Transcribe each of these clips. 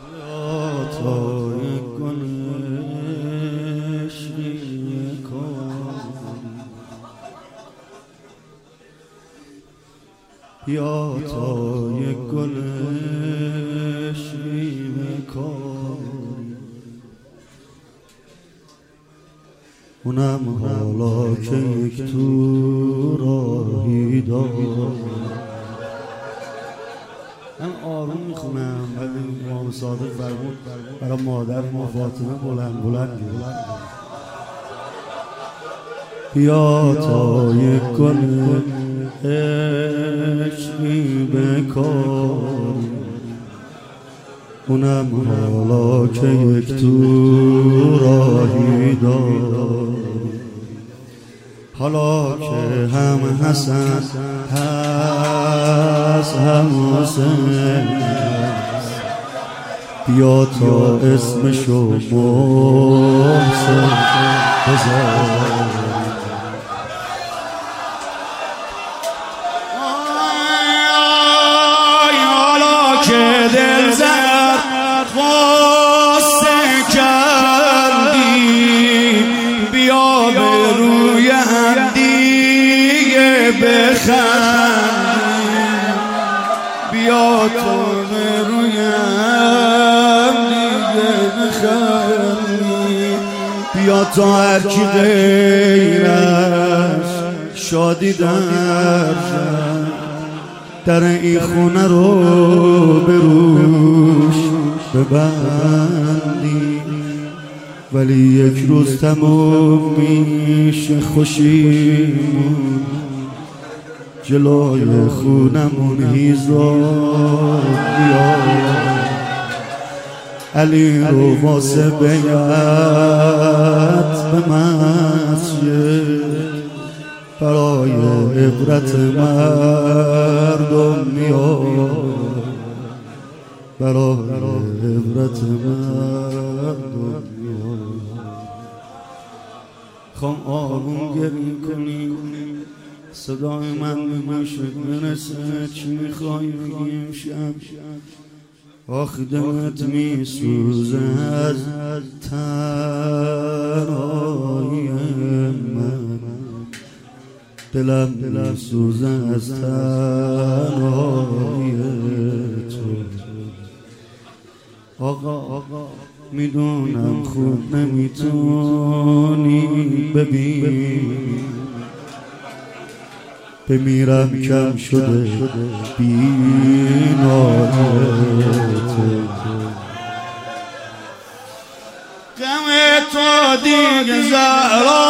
یا تا یک گل شیوه کاری، اونم حالا که یک تو راهی دار. من آروم میخونم ولی امام صادق فرمود برای مادر ما فاطمه بلند بلند بیا تا یک گل عشقی بکاری، اونم حالا که یک تو راهی دار. حالا که هم حسن هست هم حسین، بیا تا اسمشو محسن بذار. حالا که دل زد خواسته کردی، بیا به روی هم دیگه بخندی، بیا تو به روی هم دیگه بخندی، بیا تا هرکی غیرش شادی در این خونه رو به روش ببندی. ولی یک روز تموم میشه خوشیمون، جلوی خونمون هیزار بیار. علی رو واسه بیعت به مسجد، برای عبرت مردم میاد، برای عبرت مردم میاد. خوام آروم گریه کنی، صدای من به گوشت برسه، چی میخوای بگیم شب؟ آخ دلت میسوزه از تنهایی من، دلم میسوزه از تنهایی تو. آقا میدونم خوب نمیتونی ببینی، بمیرم کم شده بینایت. غم تو دیگه زهرا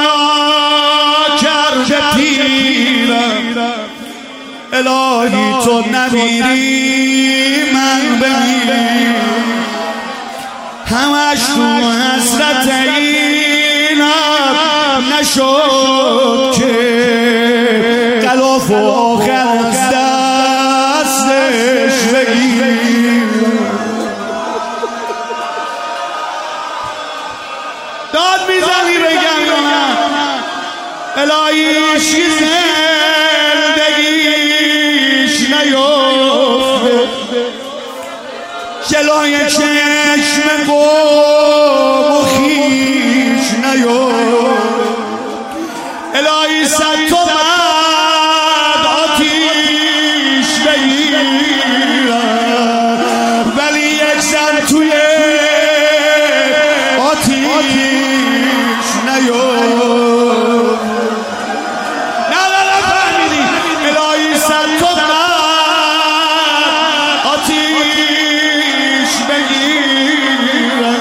کرده پیرم، الهی تو نمیری من بمیرم، همش تو حسرت اینم نشد که غلاف آخر از دستش بگیرم. داد میزنی بگم یا نه؟ الهی عشقی زندگیش نیفته جلوی چشم قوم و خویش نیفته. الهی صد تا مرد آتیش بگیرن، ولی یک زن توی آتیش نیفته. نه فهمیدی؟ الهی صد تا مرد آتیش بگیرن،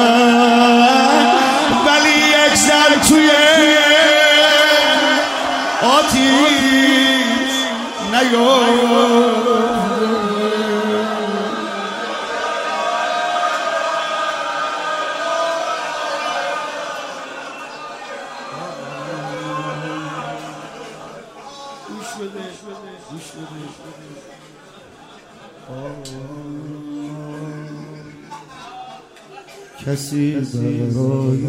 ولی یک زن توی آتیش نیفته. گوش بده کسی برای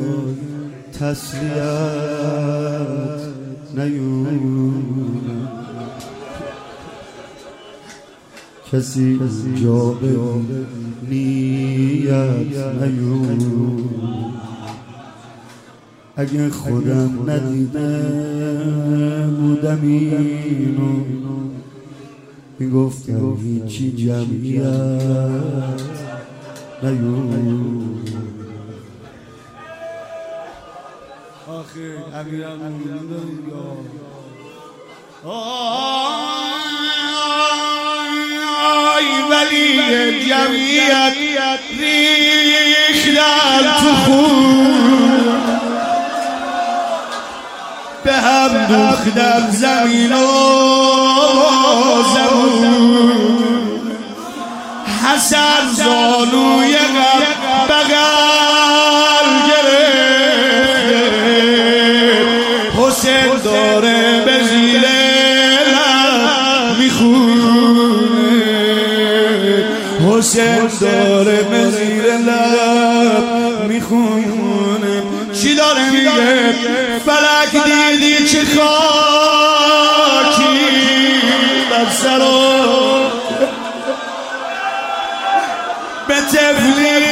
تسلیت نیومد، کسی جا به جمعیت نیون اگه خودم ندیده بودم اینو میگفتم هیچی جمعیت نیون آخه امیرم آی ولی جمعیت ریختن تو خون به هم دوختم زمین و زمون حسن زانوی بغل گرفت حسین داره به زیر لب میخونه حسین داره به زیر لب میخونه چی داره میگه فلک دیدی چه خاکی بر سرو به تفلی